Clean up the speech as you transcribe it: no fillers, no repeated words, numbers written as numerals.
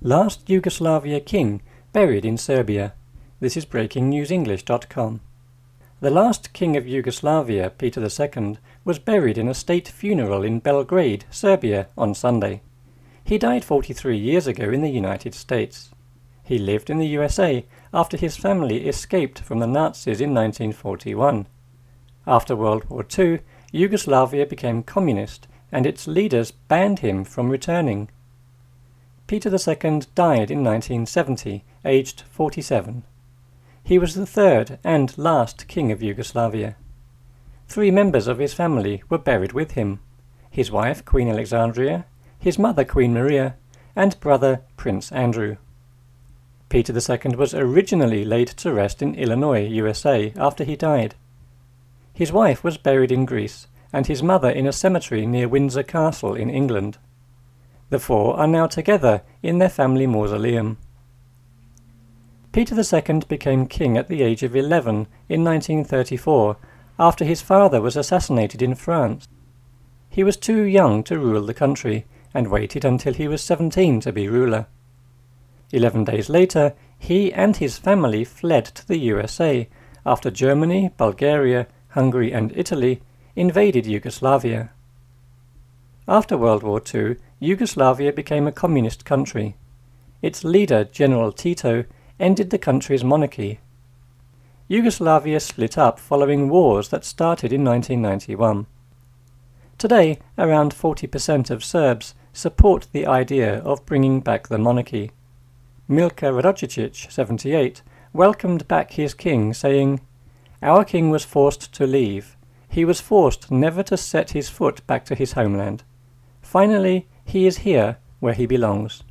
Last Yugoslavia king buried in Serbia. This is breakingnewsenglish.com. The last king of Yugoslavia, Peter II, was buried in a state funeral in Belgrade, Serbia, on Sunday. He died 43 years ago in the United States. He lived in the USA after his family escaped from the Nazis in 1941. After World War II, Yugoslavia became communist, and its leaders banned him from returning. Peter II died in 1970, aged 47. He was the third and last king of Yugoslavia. 3 members of his family were buried with him: his wife, Queen Alexandria, his mother, Queen Maria, and brother, Prince Andrew. Peter II was originally laid to rest in Illinois, USA, after he died. His wife was buried in Greece, and his mother in a cemetery near Windsor Castle in England. The 4 are now together in their family mausoleum. Peter II became king at the age of 11 in 1934, after his father was assassinated in France. He was too young to rule the country, and waited until he was 17 to be ruler. 11 days later, he and his family fled to the USA, after Germany, Bulgaria, Hungary and Italy invaded Yugoslavia. After World War II, Yugoslavia became a communist country. Its leader, General Tito, ended the country's monarchy. Yugoslavia split up following wars that started in 1991. Today, around 40% of Serbs support the idea of bringing back the monarchy. Milka Radojicic, 78, welcomed back his king, saying, "Our king was forced to leave. He was forced never to set his foot back to his homeland. Finally, he is here where he belongs."